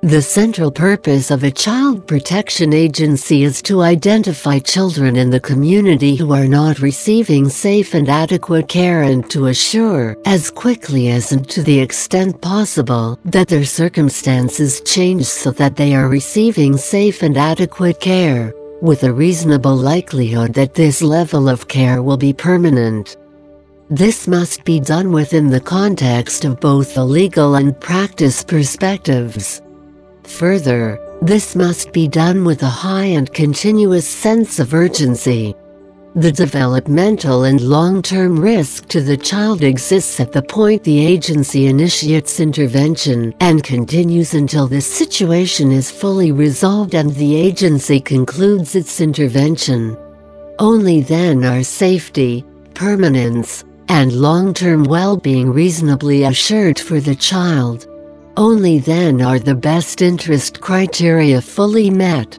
The central purpose of a child protection agency is to identify children in the community who are not receiving safe and adequate care and to assure, as quickly as and to the extent possible, that their circumstances change so that they are receiving safe and adequate care, with a reasonable likelihood that this level of care will be permanent. This must be done within the context of both the legal and practice perspectives. Further, this must be done with a high and continuous sense of urgency. The developmental and long-term risk to the child exists at the point the agency initiates intervention and continues until the situation is fully resolved and the agency concludes its intervention. Only then are safety, permanence, and long-term well-being reasonably assured for the child. Only then are the best interest criteria fully met.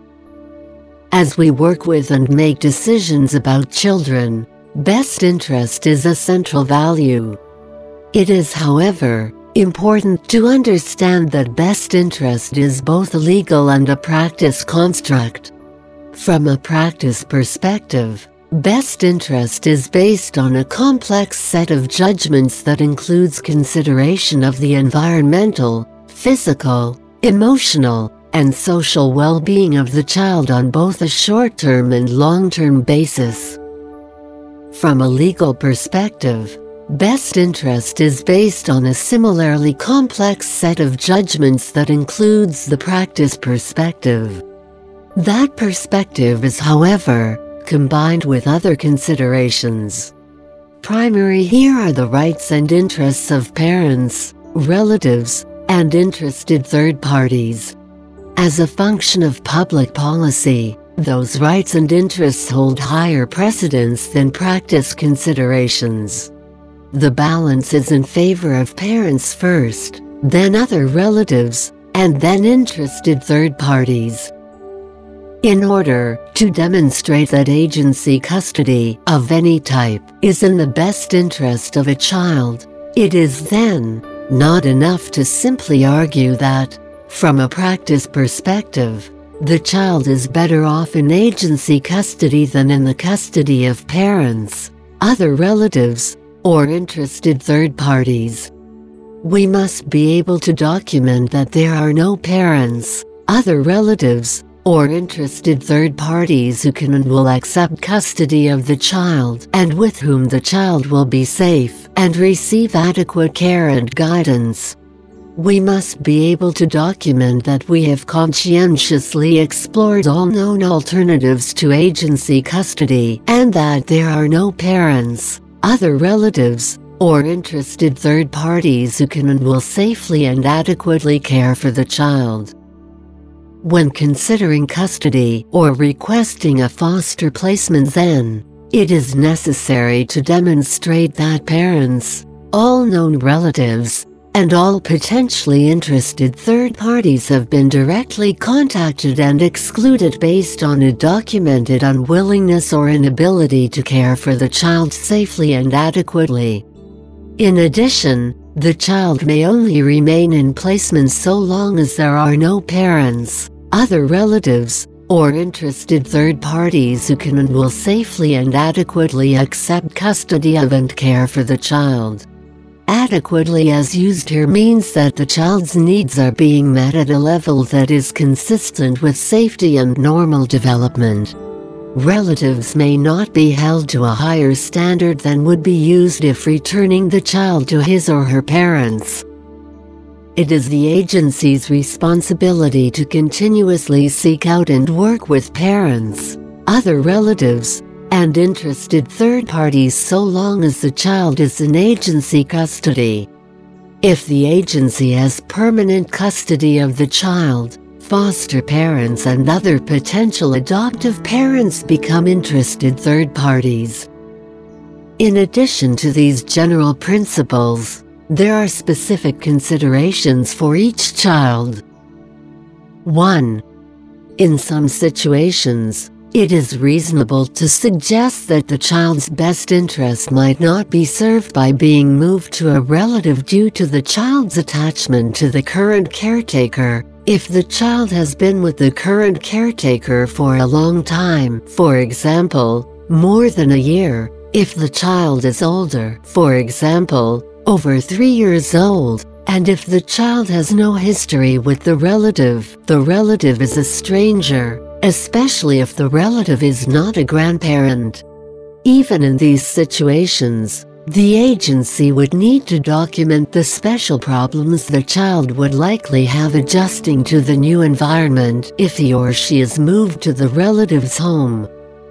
As we work with and make decisions about children, best interest is a central value. It is, however, important to understand that best interest is both a legal and a practice construct. From a practice perspective, best interest is based on a complex set of judgments that includes consideration of the environmental, physical, emotional, and social well-being of the child on both a short-term and long-term basis. From a legal perspective, best interest is based on a similarly complex set of judgments that includes the practice perspective. That perspective is, however, combined with other considerations. Primary here are the rights and interests of parents, relatives, and interested third parties. As a function of public policy, those rights and interests hold higher precedence than practice considerations. The balance is in favor of parents first, then other relatives, and then interested third parties. In order to demonstrate that agency custody of any type is in the best interest of a child, it is then not enough to simply argue that, from a practice perspective, the child is better off in agency custody than in the custody of parents, other relatives, or interested third parties. We must be able to document that there are no parents, other relatives, or interested third parties who can and will accept custody of the child and with whom the child will be safe and receive adequate care and guidance. We must be able to document that we have conscientiously explored all known alternatives to agency custody and that there are no parents, other relatives, or interested third parties who can and will safely and adequately care for the child. When considering custody or requesting a foster placement, then, it is necessary to demonstrate that parents, all known relatives, and all potentially interested third parties have been directly contacted and excluded based on a documented unwillingness or inability to care for the child safely and adequately. In addition, the child may only remain in placement so long as there are no parents, other relatives, or interested third parties who can and will safely and adequately accept custody of and care for the child. Adequately as used here means that the child's needs are being met at a level that is consistent with safety and normal development. Relatives may not be held to a higher standard than would be used if returning the child to his or her parents. It is the agency's responsibility to continuously seek out and work with parents, other relatives, and interested third parties so long as the child is in agency custody. If the agency has permanent custody of the child, foster parents and other potential adoptive parents become interested third parties. In addition to these general principles, there are specific considerations for each child. 1. In some situations, it is reasonable to suggest that the child's best interest might not be served by being moved to a relative due to the child's attachment to the current caretaker, If the child has been with the current caretaker for a long time, for example, more than a year, if the child is older, for example, over 3 years old, and if the child has no history with the relative is a stranger, especially if the relative is not a grandparent. Even in these situations, the agency would need to document the special problems the child would likely have adjusting to the new environment if he or she is moved to the relative's home.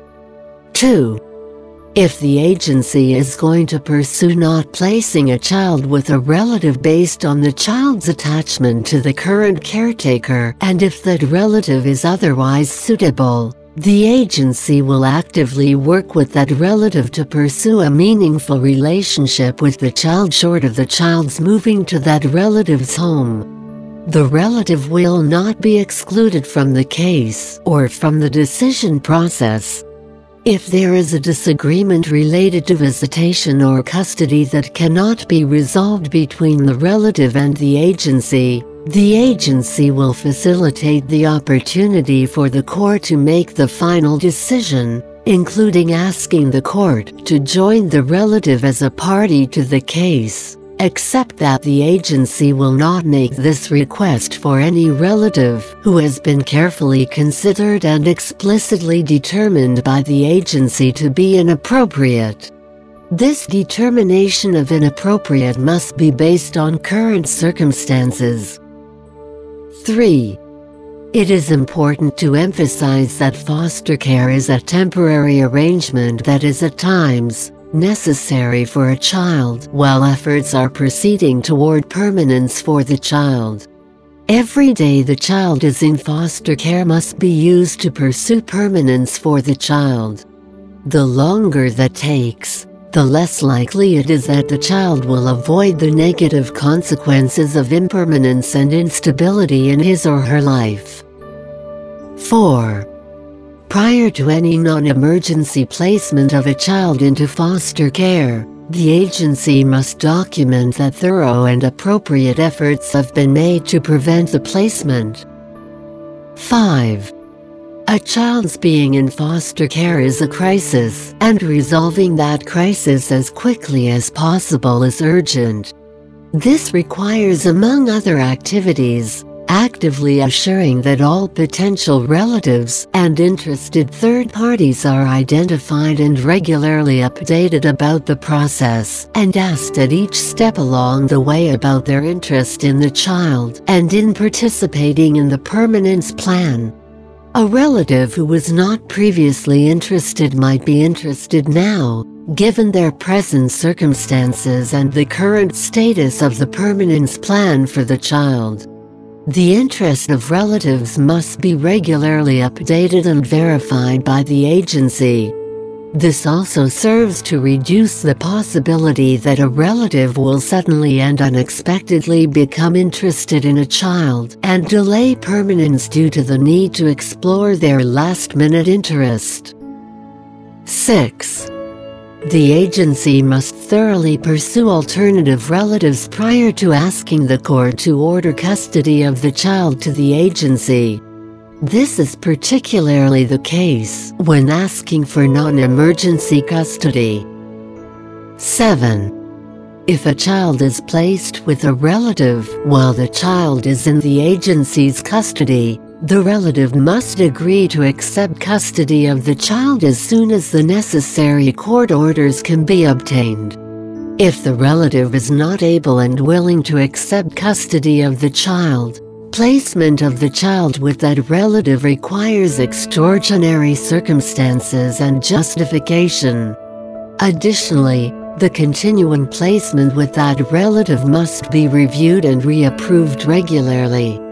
2. If the agency is going to pursue not placing a child with a relative based on the child's attachment to the current caretaker, and if that relative is otherwise suitable, the agency will actively work with that relative to pursue a meaningful relationship with the child short of the child's moving to that relative's home. The relative will not be excluded from the case or from the decision process. If there is a disagreement related to visitation or custody that cannot be resolved between the relative and the agency will facilitate the opportunity for the court to make the final decision, including asking the court to join the relative as a party to the case, except that the agency will not make this request for any relative who has been carefully considered and explicitly determined by the agency to be inappropriate. This determination of inappropriate must be based on current circumstances. 3. It is important to emphasize that foster care is a temporary arrangement that is at times necessary for a child while efforts are proceeding toward permanence for the child. Every day the child is in foster care must be used to pursue permanence for the child. The longer that takes, the less likely it is that the child will avoid the negative consequences of impermanence and instability in his or her life. 4. Prior to any non-emergency placement of a child into foster care, the agency must document that thorough and appropriate efforts have been made to prevent the placement. 5. A child's being in foster care is a crisis, and resolving that crisis as quickly as possible is urgent. This requires, among other activities, actively assuring that all potential relatives and interested third parties are identified and regularly updated about the process, and asked at each step along the way about their interest in the child and in participating in the permanence plan. A relative who was not previously interested might be interested now, given their present circumstances and the current status of the permanence plan for the child. The interest of relatives must be regularly updated and verified by the agency. This also serves to reduce the possibility that a relative will suddenly and unexpectedly become interested in a child and delay permanence due to the need to explore their last-minute interest. 6. The agency must thoroughly pursue alternative relatives prior to asking the court to order custody of the child to the agency. This is particularly the case when asking for non-emergency custody. 7. If a child is placed with a relative while the child is in the agency's custody, the relative must agree to accept custody of the child as soon as the necessary court orders can be obtained. If the relative is not able and willing to accept custody of the child, placement of the child with that relative requires extraordinary circumstances and justification. Additionally, the continuing placement with that relative must be reviewed and reapproved regularly.